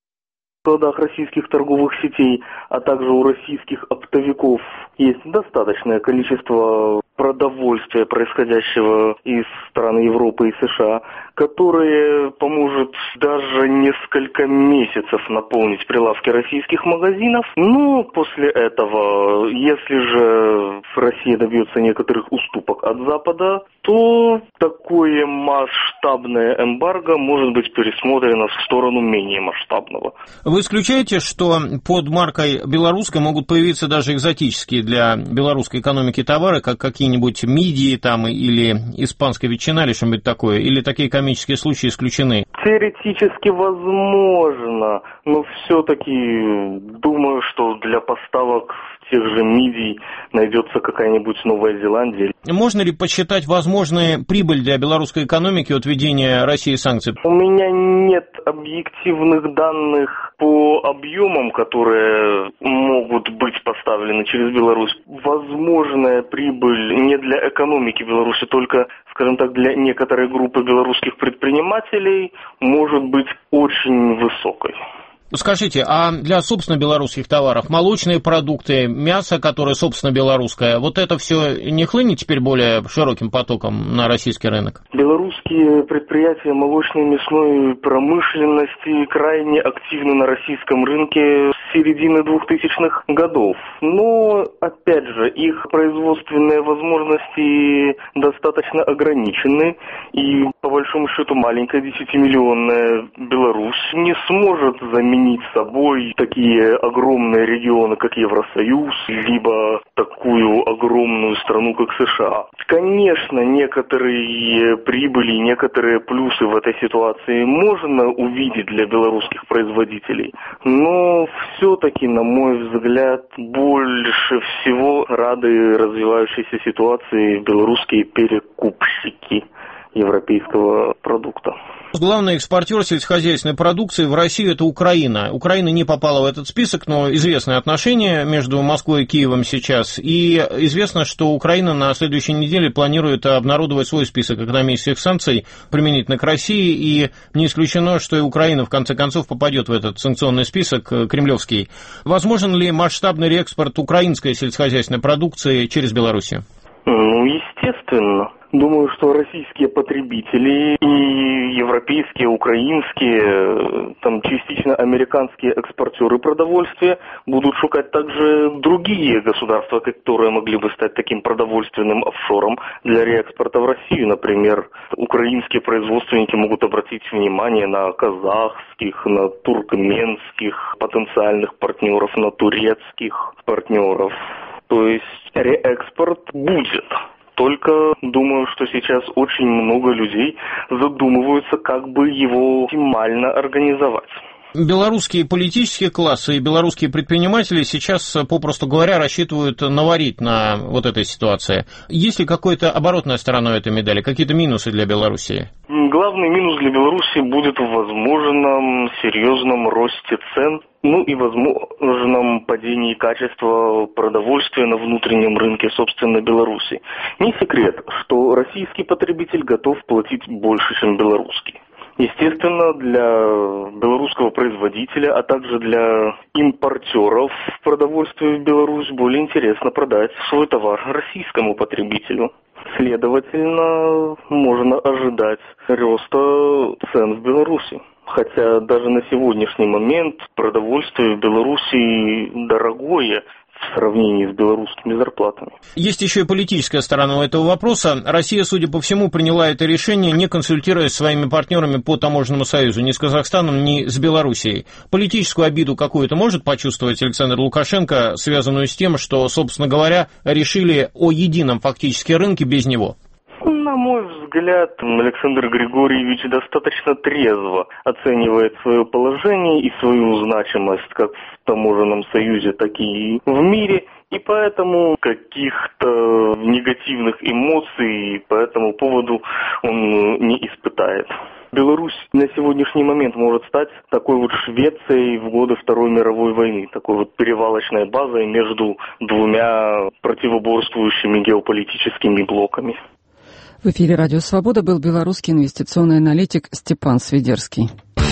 В складах российских торговых сетей, а также у российских оптовиков есть достаточное количество продовольствия, происходящего из стран Европы и США, которое поможет даже несколько месяцев наполнить прилавки российских магазинов. Но после этого, если же Россия добьется некоторых уступок от Запада, то такое масштабное эмбарго может быть пересмотрено в сторону менее масштабного. Вы исключаете, что под маркой белорусской могут появиться даже экзотические для белорусской экономики товары, как какие-нибудь мидии там или испанская ветчина или что-нибудь такое, или такие комические случаи исключены? Теоретически возможно, но все-таки думаю, что для поставок тех же мидий найдется какая-нибудь Новая Зеландия. Можно ли посчитать возможную прибыль для белорусской экономики от введения России санкций? У меня нет объективных данных по объемам, которые могут быть поставлены через Беларусь. Возможная прибыль не для экономики Беларуси, только, скажем так, для некоторой группы белорусских предпринимателей может быть очень высокой. Скажите, а для собственно белорусских товаров, молочные продукты, мясо, которое собственно белорусское, вот это все не хлынет теперь более широким потоком на российский рынок? Белорусские предприятия молочной и мясной промышленности крайне активны на российском рынке с середины двухтысячных годов. Но, опять же, их производственные возможности достаточно ограничены, и, по большому счету, маленькая десятимиллионная Беларусь не сможет заменить собой такие огромные регионы, как Евросоюз, либо такую огромную страну, как США. Конечно, некоторые прибыли и некоторые плюсы в этой ситуации можно увидеть для белорусских производителей, но все-таки, на мой взгляд, больше всего рады развивающейся ситуации белорусские перекупщики европейского продукта. Главный экспортер сельскохозяйственной продукции в Россию – это Украина. Украина не попала в этот список, но известные отношения между Москвой и Киевом сейчас. И известно, что Украина на следующей неделе планирует обнародовать свой список экономических санкций применительно к России. И не исключено, что и Украина в конце концов попадет в этот санкционный список кремлевский. Возможен ли масштабный реэкспорт украинской сельскохозяйственной продукции через Белоруссию? Ну, естественно. Думаю, что российские потребители и европейские, украинские, там частично американские экспортеры продовольствия будут шукать также другие государства, которые могли бы стать таким продовольственным офшором для реэкспорта в Россию. Например, украинские производственники могут обратить внимание на казахских, на туркменских потенциальных партнеров, на турецких партнеров. То есть реэкспорт будет. Только думаю, что сейчас очень много людей задумываются, как бы его оптимально организовать. Белорусские политические классы и белорусские предприниматели сейчас, попросту говоря, рассчитывают наварить на вот этой ситуации. Есть ли какая-то оборотная сторона этой медали, какие-то минусы для Белоруссии? Главный минус для Беларуси будет в возможном серьезном росте цен, ну и возможном падении качества продовольствия на внутреннем рынке, собственно, Беларуси. Не секрет, что российский потребитель готов платить больше, чем белорусский. Естественно, для белорусского производителя, а также для импортеров продовольствия в Беларусь более интересно продать свой товар российскому потребителю. Следовательно, можно ожидать роста цен в Беларуси. Хотя даже на сегодняшний момент продовольствие в Беларуси дорогое в сравнении с белорусскими зарплатами. Есть еще и политическая сторона этого вопроса. Россия, судя по всему, приняла это решение, не консультируясь с своими партнерами по таможенному союзу, ни с Казахстаном, ни с Белоруссией. Политическую обиду какую-то может почувствовать Александр Лукашенко, связанную с тем, что, собственно говоря, решили о едином фактически рынке без него? На мой взгляд, Александр Григорьевич достаточно трезво оценивает свое положение и свою значимость как в таможенном союзе, так и в мире, и поэтому каких-то негативных эмоций по этому поводу он не испытает. Беларусь на сегодняшний момент может стать такой вот Швецией в годы Второй мировой войны, такой вот перевалочной базой между двумя противоборствующими геополитическими блоками. В эфире «Радио Свобода» был белорусский инвестиционный аналитик Степан Свидерский.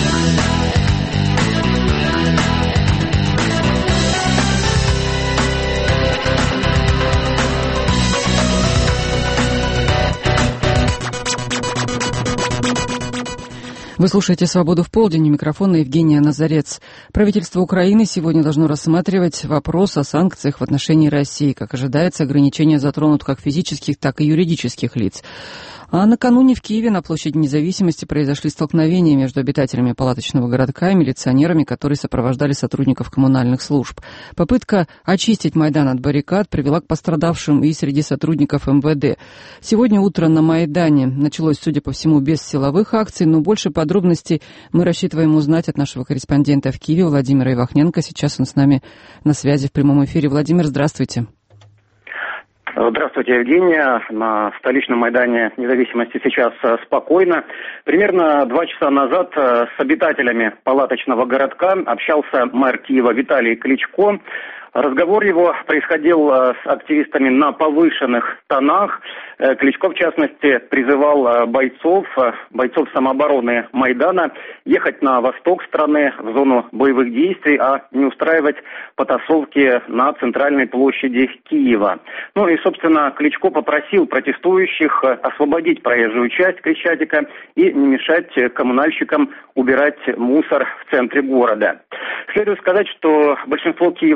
Вы слушаете «Свободу в полдень», у микрофона Евгения Назарец. Правительство Украины сегодня должно рассматривать вопрос о санкциях в отношении России. Как ожидается, ограничения затронут как физических, так и юридических лиц. А накануне в Киеве на площади Независимости произошли столкновения между обитателями палаточного городка и милиционерами, которые сопровождали сотрудников коммунальных служб. Попытка очистить Майдан от баррикад привела к пострадавшим и среди сотрудников эм вэ дэ. Сегодня утро на Майдане началось, судя по всему, без силовых акций, но больше подробностей мы рассчитываем узнать от нашего корреспондента в Киеве Владимира Ивахненко. Сейчас он с нами на связи в прямом эфире. Владимир, здравствуйте. Здравствуйте, Евгения. На столичном Майдане Независимости сейчас спокойно. Примерно два часа назад с обитателями палаточного городка общался мэр Киева Виталий Кличко. Разговор его происходил с активистами на повышенных тонах. Кличко, в частности, призывал бойцов, бойцов самообороны Майдана ехать на восток страны, в зону боевых действий, а не устраивать потасовки на центральной площади Киева. Ну и, собственно, Кличко попросил протестующих освободить проезжую часть Крещатика и не мешать коммунальщикам убирать мусор в центре города. Следует сказать, что большинство киевлян, так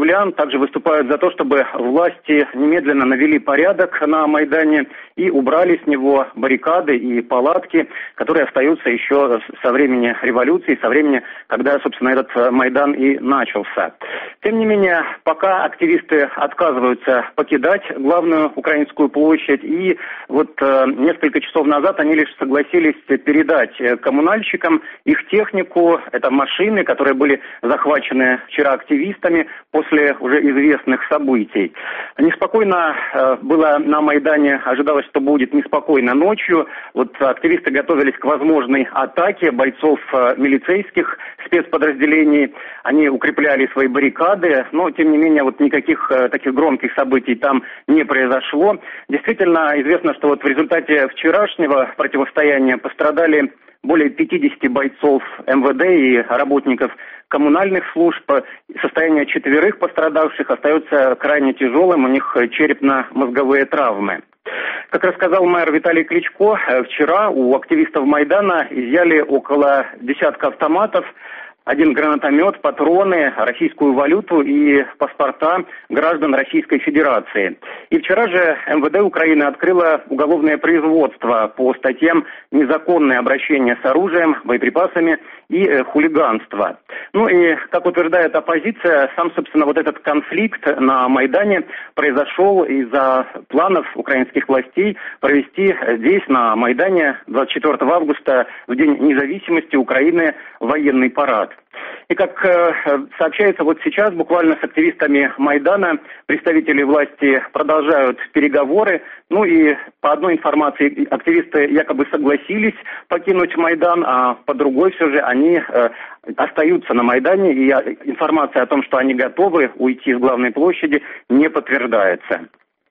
также выступают за то, чтобы власти немедленно навели порядок на Майдане и убрали с него баррикады и палатки, которые остаются еще со времени революции, со времени, когда, собственно, этот Майдан и начался. Тем не менее, пока активисты отказываются покидать главную Украинскую площадь, и вот э, несколько часов назад они лишь согласились передать коммунальщикам их технику, это машины, которые были захвачены вчера активистами после уже известных событий. Неспокойно э, было на Майдане, ожидалось, что будет неспокойно ночью. Вот активисты готовились к возможной атаке бойцов э, милицейских спецподразделений. Они укрепляли свои баррикады, но, тем не менее, вот никаких э, таких громких событий там не произошло. Действительно, известно, что вот в результате вчерашнего противостояния пострадали более пятидесяти бойцов эм вэ дэ и работников коммунальных служб. Состояние четверых пострадавших остается крайне тяжелым, у них черепно-мозговые травмы. Как рассказал мэр Виталий Кличко, вчера у активистов Майдана изъяли около десятка автоматов, один гранатомет, патроны, российскую валюту и паспорта граждан Российской Федерации. И вчера же эм вэ дэ Украины открыло уголовное производство по статьям «Незаконное обращение с оружием, боеприпасами» и э, «Хулиганство». Ну и, как утверждает оппозиция, сам, собственно, вот этот конфликт на Майдане произошел из-за планов украинских властей провести здесь, на Майдане, двадцать четвёртого августа, в День независимости Украины, военный парад. И как э, сообщается, вот сейчас буквально с активистами Майдана представители власти продолжают переговоры. Ну и по одной информации активисты якобы согласились покинуть Майдан, а по другой все же они э, остаются на Майдане. И информация о том, что они готовы уйти с главной площади, не подтверждается.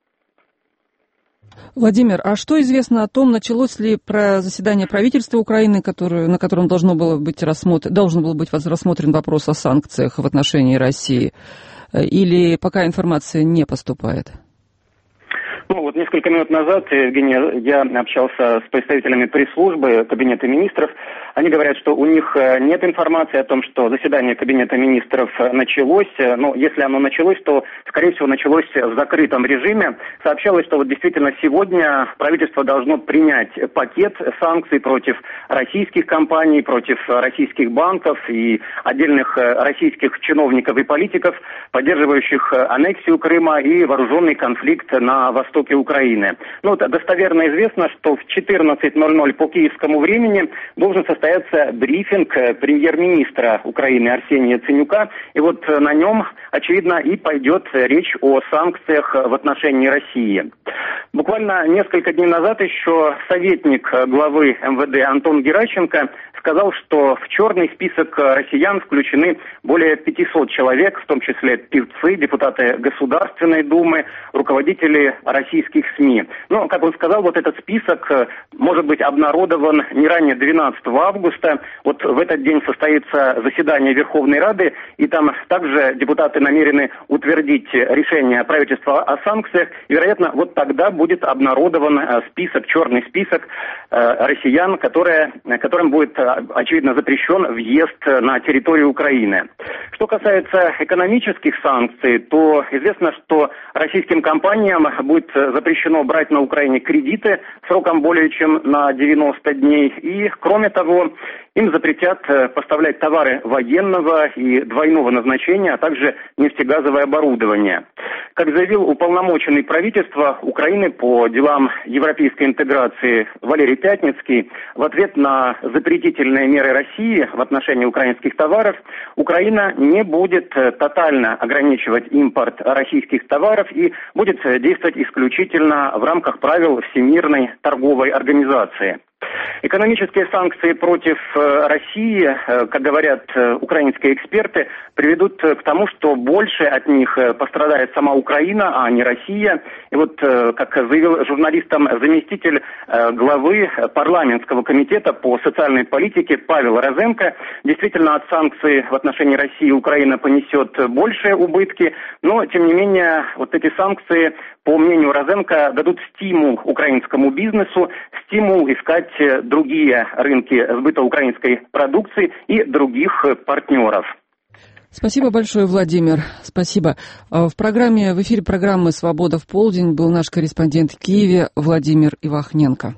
Владимир, а что известно о том, началось ли про заседание правительства Украины, которое, на котором должно было быть рассмотр... должен был быть рассмотрен вопрос о санкциях в отношении России, или пока информация не поступает? Ну, вот несколько минут назад, Евгений, я общался с представителями пресс-службы Кабинета министров. Они говорят, что у них нет информации о том, что заседание Кабинета министров началось. Но если оно началось, то, скорее всего, началось в закрытом режиме. Сообщалось, что вот действительно сегодня правительство должно принять пакет санкций против российских компаний, против российских банков и отдельных российских чиновников и политиков, поддерживающих аннексию Крыма и вооруженный конфликт на востоке Украины. Ну, вот достоверно известно, что в четырнадцать ноль ноль по киевскому времени должен состояться брифинг премьер-министра Украины Арсения Яценюка. И вот на нем, очевидно, и пойдет речь о санкциях в отношении России. Буквально несколько дней назад еще советник главы эм вэ дэ Антон Геращенко сказал, что в черный список россиян включены более пятисот человек, в том числе певцы, депутаты Государственной Думы, руководители российских СМИ. Но, как он сказал, вот этот список может быть обнародован не ранее двенадцатого августа. Вот в этот день состоится заседание Верховной Рады, и там также депутаты намерены утвердить решение правительства о санкциях. И, вероятно, вот тогда будет обнародован список, черный список э, россиян, которые, которым будет, очевидно, запрещен въезд на территорию Украины. Что касается экономических санкций, то известно, что российским компаниям будет запрещено брать на Украине кредиты сроком более чем на девяносто дней. И, кроме того, им запретят поставлять товары военного и двойного назначения, а также нефтегазовое оборудование. Как заявил уполномоченный правительства Украины по делам европейской интеграции Валерий Пятницкий, в ответ на запретительные меры России в отношении украинских товаров, Украина не будет тотально ограничивать импорт российских товаров и будет действовать исключительно в рамках правил Всемирной торговой организации. Экономические санкции против России, как говорят украинские эксперты, приведут к тому, что больше от них пострадает сама Украина, а не Россия. И вот, как заявил журналистам заместитель главы парламентского комитета по социальной политике Павел Розенко, действительно от санкций в отношении России Украина понесет большие убытки, но, тем не менее, вот эти санкции, по мнению Розенко, дадут стимул украинскому бизнесу, стимул искать другие рынки сбыта украинской продукции и других партнеров. Спасибо большое, Владимир. Спасибо. В программе, в эфире программы «Свобода в полдень» был наш корреспондент в Киеве Владимир Ивахненко.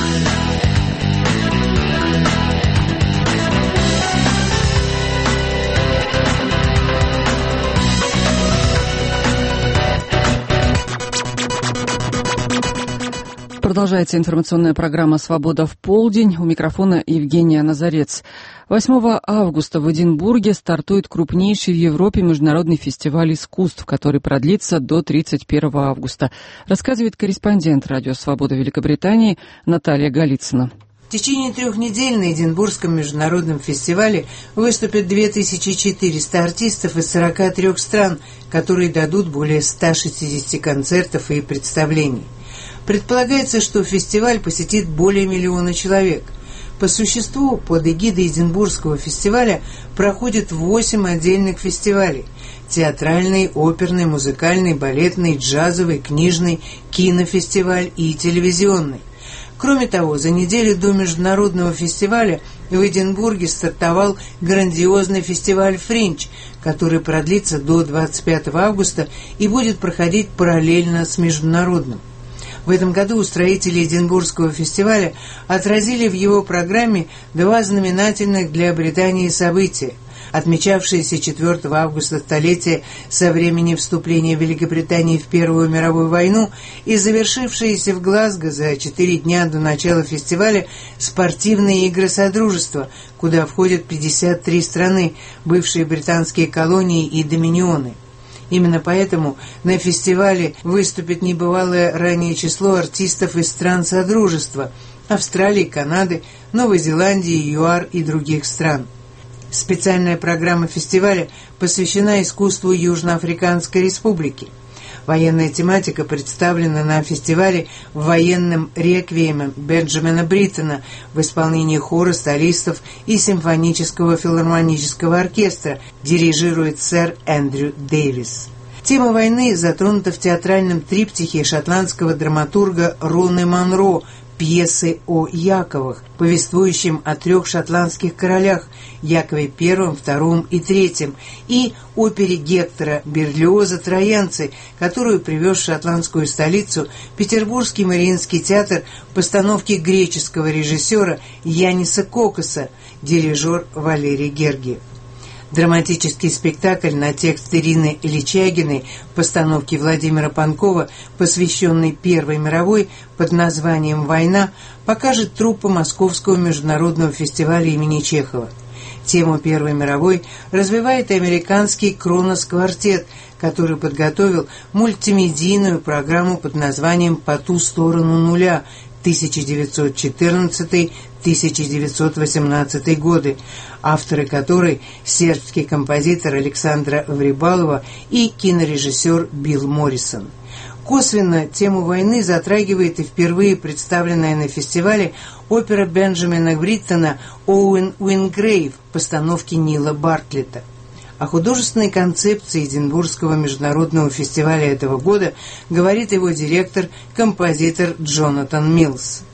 Продолжается информационная программа «Свобода в полдень». У микрофона Евгения Назарец. восьмого августа в Эдинбурге стартует крупнейший в Европе международный фестиваль искусств, который продлится до тридцать первого августа. Рассказывает корреспондент радио «Свобода» Великобритании Наталья Голицына. В течение трех недель на Эдинбургском международном фестивале выступят две тысячи четыреста артистов из сорока трёх стран, которые дадут более ста шестидесяти концертов и представлений. Предполагается, что фестиваль посетит более миллиона человек. По существу, под эгидой Эдинбургского фестиваля проходит восемь отдельных фестивалей – театральный, оперный, музыкальный, балетный, джазовый, книжный, кинофестиваль и телевизионный. Кроме того, за неделю до международного фестиваля в Эдинбурге стартовал грандиозный фестиваль «Фринч», который продлится до двадцать пятого августа и будет проходить параллельно с международным. В этом году устроители Эдинбургского фестиваля отразили в его программе два знаменательных для Британии события: отмечавшееся четвёртого августа столетие со времени вступления Великобритании в Первую мировую войну и завершившиеся в Глазго за четыре дня до начала фестиваля спортивные игры Содружества, куда входят пятьдесят три страны, бывшие британские колонии и доминионы. Именно поэтому на фестивале выступит небывалое ранее число артистов из стран Содружества – Австралии, Канады, Новой Зеландии, ЮАР и других стран. Специальная программа фестиваля посвящена искусству Южноафриканской Республики. Военная тематика представлена на фестивале военным реквиемом Бенджамина Бриттона в исполнении хора, солистов и симфонического филармонического оркестра, дирижирует сэр Эндрю Дэвис. Тема войны затронута в театральном триптихе шотландского драматурга Роны Монро пьесы о Яковах, повествующем о трех шотландских королях – Якове Первом, Втором и Третьем, и опере Гектора Берлиоза «Троянцы», которую привез в шотландскую столицу Петербургский Мариинский театр в постановке греческого режиссера Яниса Кокоса, дирижер Валерий Гергиев. Драматический спектакль на текст Ирины Личагиной в постановке Владимира Панкова, посвященный Первой мировой под названием «Война», покажет труппа Московского международного фестиваля имени Чехова. Тему Первой мировой развивает американский «Кронос-квартет», который подготовил мультимедийную программу под названием «По ту сторону нуля» тысяча девятьсот четырнадцатый — тысяча девятьсот восемнадцатый годы, авторы которой сербский композитор Александра Врибалова и кинорежиссер Билл Моррисон. Косвенно тему войны затрагивает и впервые представленная на фестивале опера Бенджамина Бриттона «Оуэн Уингрейв» в постановке Нила Бартлета. О художественной концепции Эдинбургского международного фестиваля этого года говорит его директор, композитор Джонатан Милс.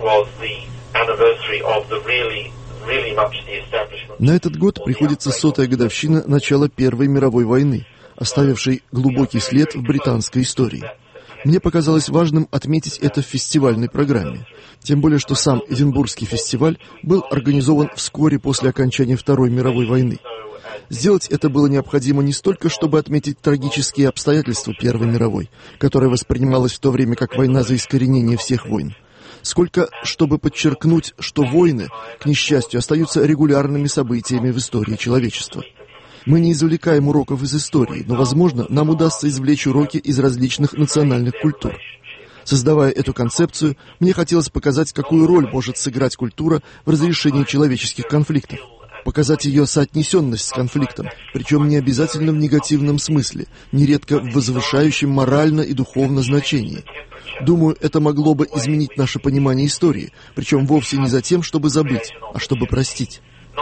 На этот год приходится сотая годовщина начала Первой мировой войны, оставившей глубокий след в британской истории. Мне показалось важным отметить это в фестивальной программе, тем более что сам Эдинбургский фестиваль был организован вскоре после окончания Второй мировой войны. Сделать это было необходимо не столько, чтобы отметить трагические обстоятельства Первой мировой, которая воспринималась в то время как война за искоренение всех войн, сколько чтобы подчеркнуть, что войны, к несчастью, остаются регулярными событиями в истории человечества. Мы не извлекаем уроков из истории, но, возможно, нам удастся извлечь уроки из различных национальных культур. Создавая эту концепцию, мне хотелось показать, какую роль может сыграть культура в разрешении человеческих конфликтов. Показать ее соотнесенность с конфликтом, причем не обязательно в негативном смысле, нередко в возвышающем морально и духовно значении. Думаю, это могло бы изменить наше понимание истории, причем вовсе не за тем, чтобы забыть, а чтобы простить.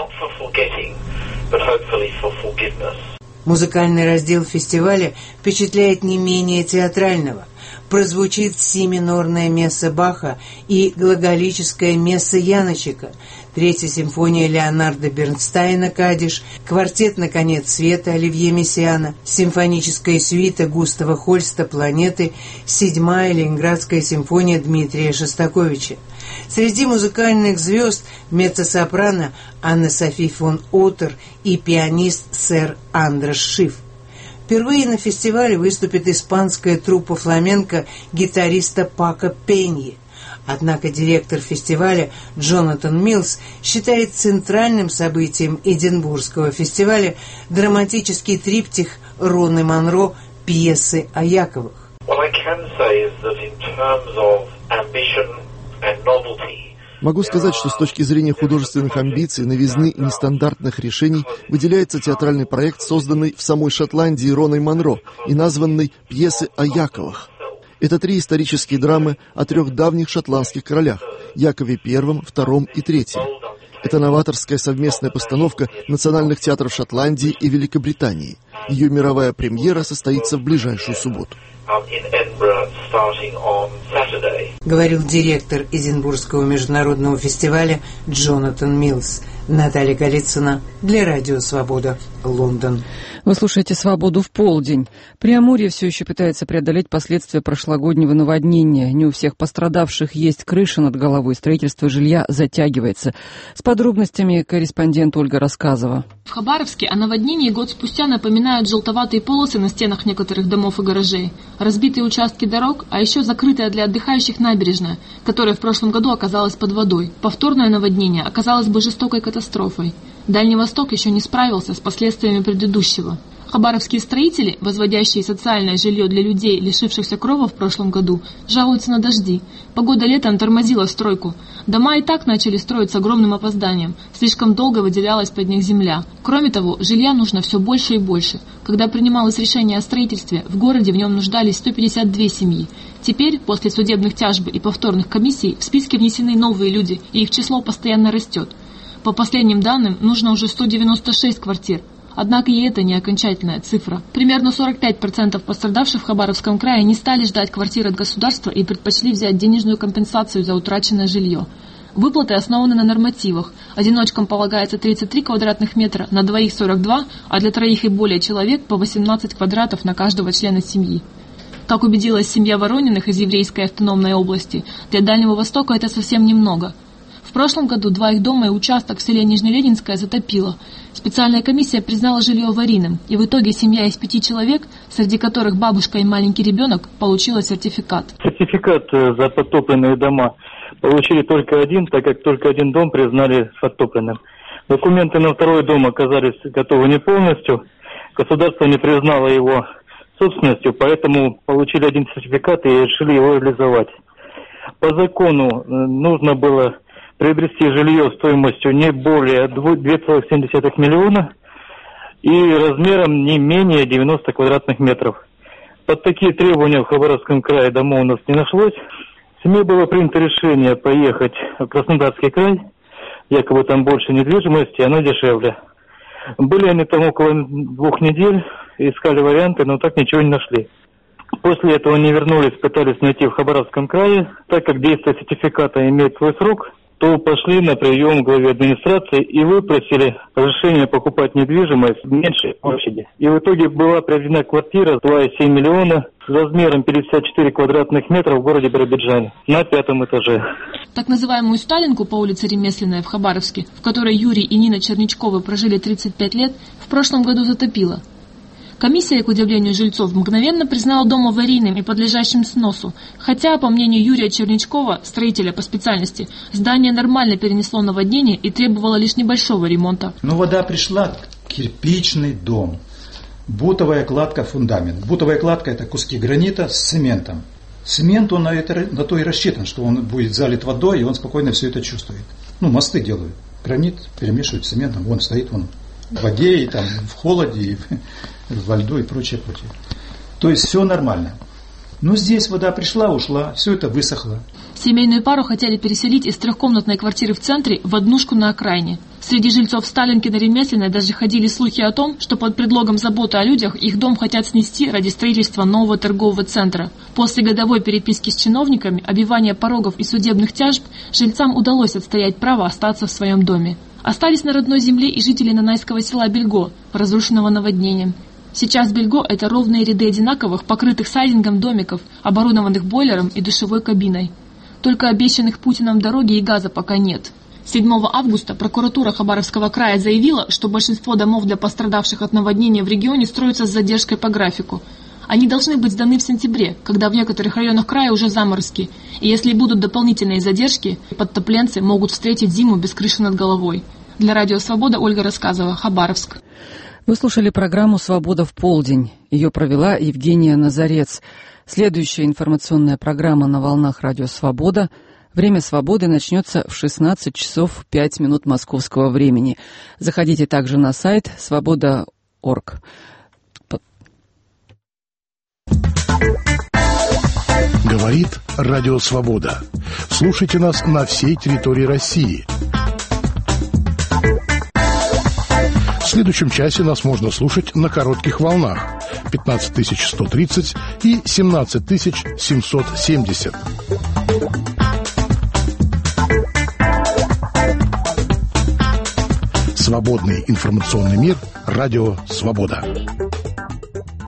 Музыкальный раздел фестиваля впечатляет не менее театрального. Прозвучит си-минорная месса Баха и глаголическая месса Яночека. Третья симфония Леонарда Бернстайна «Кадиш», квартет «На конец света» Оливье Мессиана, симфоническая сюита Густава Хольста «Планеты», седьмая Ленинградская симфония Дмитрия Шостаковича. Среди музыкальных звезд меццо-сопрано Анна-Софи фон Оттер и пианист сэр Андраш Шиф. Впервые на фестивале выступит испанская труппа фламенко гитариста Пако Пеньи. Однако директор фестиваля Джонатан Милс считает центральным событием Эдинбургского фестиваля драматический триптих Роны Монро «Пьесы о Яковах». Могу сказать, что с точки зрения художественных амбиций, новизны и нестандартных решений выделяется театральный проект, созданный в самой Шотландии Роной Монро и названный «Пьесы о Яковах». Это три исторические драмы о трех давних шотландских королях – Якове Первом, Втором и Третьем. Это новаторская совместная постановка национальных театров Шотландии и Великобритании. Ее мировая премьера состоится в ближайшую субботу. Говорил директор Эдинбургского международного фестиваля Джонатан Милс. Наталья Голицына для Радио Свобода, Лондон. Вы слушаете «Свободу в полдень». Преамурье все еще пытается преодолеть последствия прошлогоднего наводнения. Не у всех пострадавших есть крыша над головой, строительство жилья затягивается. С подробностями корреспондент Ольга Рассказова. В Хабаровске о наводнении год спустя напоминают желтоватые полосы на стенах некоторых домов и гаражей, разбитые участки дорог, а еще закрытая для отдыхающих набережная, которая в прошлом году оказалась под водой. Повторное наводнение оказалось бы жестокой катастрофой. Дальний Восток еще не справился с последствиями предыдущего. Хабаровские строители, возводящие социальное жилье для людей, лишившихся крова в прошлом году, жалуются на дожди. Погода летом тормозила стройку. Дома и так начали строить с огромным опозданием. Слишком долго выделялась под них земля. Кроме того, жилья нужно все больше и больше. Когда принималось решение о строительстве, в городе в нем нуждались сто пятьдесят две семьи. Теперь, после судебных тяжб и повторных комиссий, в списке внесены новые люди, и их число постоянно растет. По последним данным, нужно уже сто девяносто шесть квартир. Однако и это не окончательная цифра. Примерно сорок пять процентов пострадавших в Хабаровском крае не стали ждать квартир от государства и предпочли взять денежную компенсацию за утраченное жилье. Выплаты основаны на нормативах. Одиночкам полагается тридцать три квадратных метра, на двоих сорок два, а для троих и более человек по восемнадцать квадратов на каждого члена семьи. Как убедилась семья Ворониных из еврейской автономной области, для Дальнего Востока это совсем немного. В прошлом году два их дома и участок в селе Нижнеленинское затопило. Специальная комиссия признала жилье аварийным, и в итоге семья из пяти человек, среди которых бабушка и маленький ребенок, получила сертификат. Сертификат за подтопленные дома получили только один, так как только один дом признали подтопленным. Документы на второй дом оказались готовы не полностью. Государство не признало его собственностью, поэтому получили один сертификат и решили его реализовать. По закону нужно было приобрести жилье стоимостью не более две целых семь десятых миллиона и размером не менее девяносто квадратных метров. Под такие требования в Хабаровском крае домов у нас не нашлось. В семье было принято решение поехать в Краснодарский край, якобы там больше недвижимости, оно дешевле. Были они там около двух недель, искали варианты, но так ничего не нашли. После этого они вернулись, пытались найти в Хабаровском крае. Так как действие сертификата имеет свой срок, то пошли на прием к главе администрации и выпросили разрешение покупать недвижимость в меньшей площади. И в итоге была приобретена квартира два целых семь миллиона с размером пятьдесят четыре квадратных метра в городе Биробиджане на пятом этаже. Так называемую Сталинку по улице Ремесленная в Хабаровске, в которой Юрий и Нина Черничковы прожили тридцать пять лет, в прошлом году затопило. Комиссия, к удивлению жильцов, мгновенно признала дом аварийным и подлежащим сносу, хотя, по мнению Юрия Черничкова, строителя по специальности, здание нормально перенесло наводнение и требовало лишь небольшого ремонта. Но вода пришла, кирпичный дом, бутовая кладка, фундамент. Бутовая кладка – это куски гранита с цементом. Цемент, он на, это, на то и рассчитан, что он будет залит водой, и он спокойно все это чувствует. Ну, мосты делают. Гранит перемешивают с цементом, он стоит вон в воде, и там в холоде, и во льду и прочее, прочее. То есть все нормально. Но здесь вода пришла, ушла, все это высохло. Семейную пару хотели переселить из трехкомнатной квартиры в центре в однушку на окраине. Среди жильцов Сталинки на Ремесленной даже ходили слухи о том, что под предлогом заботы о людях их дом хотят снести ради строительства нового торгового центра. После годовой переписки с чиновниками, обивания порогов и судебных тяжб, жильцам удалось отстоять право остаться в своем доме. Остались на родной земле и жители нанайского села Бельго, разрушенного наводнением. Сейчас Бельго – это ровные ряды одинаковых, покрытых сайдингом домиков, оборудованных бойлером и душевой кабиной. Только обещанных Путиным дороги и газа пока нет. седьмого августа прокуратура Хабаровского края заявила, что большинство домов для пострадавших от наводнения в регионе строятся с задержкой по графику. Они должны быть сданы в сентябре, когда в некоторых районах края уже заморозки, и если будут дополнительные задержки, подтопленцы могут встретить зиму без крыши над головой. Для Радио Свобода Ольга Рассказова, Хабаровск. Вы слушали программу «Свобода в полдень». Ее провела Евгения Назарец. Следующая информационная программа на волнах Радио Свобода. Время свободы начнется в шестнадцать часов пять минут московского времени. Заходите также на сайт свобода точка орг. Говорит Радио Свобода. Слушайте нас на всей территории России. В следующем часе нас можно слушать на коротких волнах пятнадцать тысяч сто тридцать и семнадцать тысяч семьсот семьдесят. Свободный информационный мир. Радио Свобода.